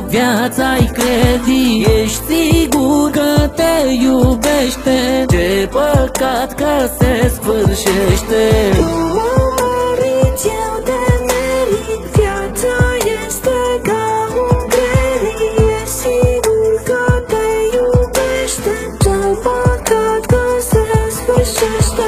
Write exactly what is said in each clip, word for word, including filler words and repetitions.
viața-i credit. Ești sigur că te iubește, ce păcat că se sfârșește. Tu mă meriți, eu te merit, viața este ca un credit. E sigur că te iubește, ce păcat că se sfârșește.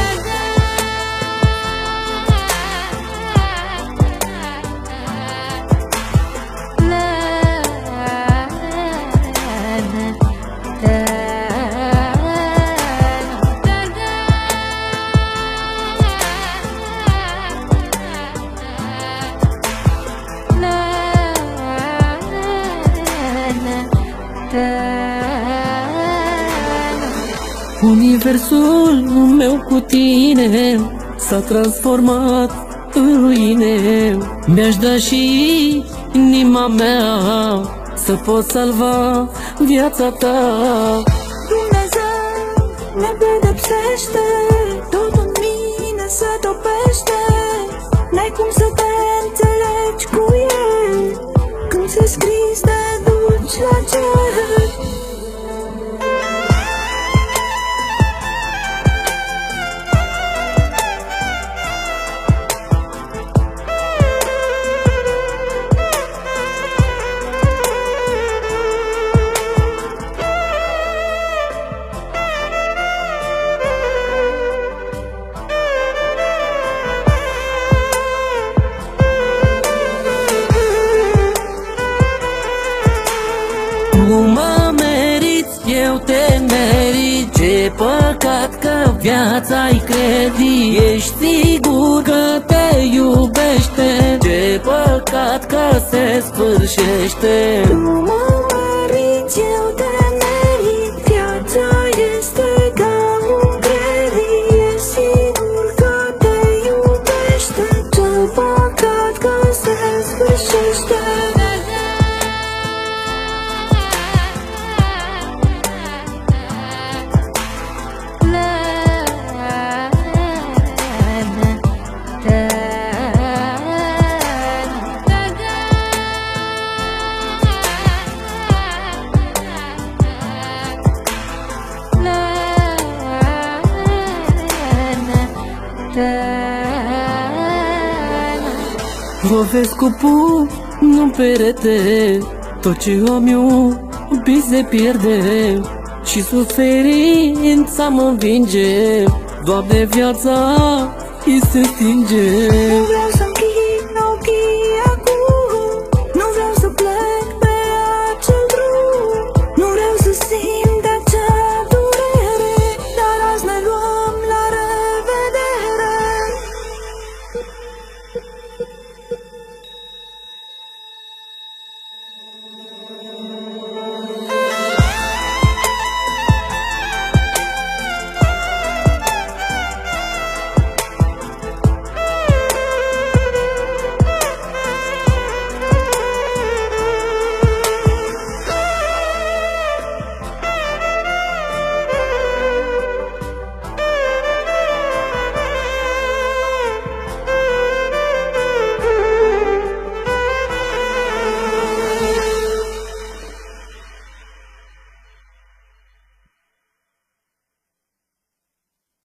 Universul meu cu tine s-a transformat în ruine. Mi-aș da și inima mea să pot salva viața ta. Dumnezeu ne pedepsește, tot în mine se topește. N-ai cum să te înțelegi cu el, când se scris te duci la cer. Tu mă meriți, eu te merit, ce păcat că viața-i credit. Ești sigur că te iubește, ce păcat că se sfârșește. Tu mă meriți, eu te merit, viața este ca un credit. E sigur că te iubește, ce păcat că se sfârșește. Lovesc cu pumnul în perete, tot ce am iubit se pierde, și suferința mă învinge. Doamne, viața îi se stinge. Nu vreau să